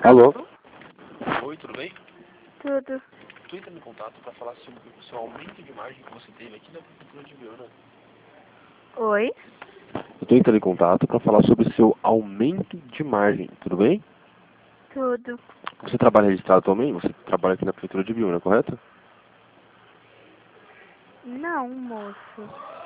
Alô? Oi, tudo bem? Tudo. Estou entrando em contato para falar sobre o seu aumento de margem que você teve aqui na Prefeitura de Biúna. Oi? Eu estou entrando em contato para falar sobre o seu aumento de margem, tudo bem? Tudo. Você trabalha registrado também? Você trabalha aqui na Prefeitura de Biúna, correto? Não, moço.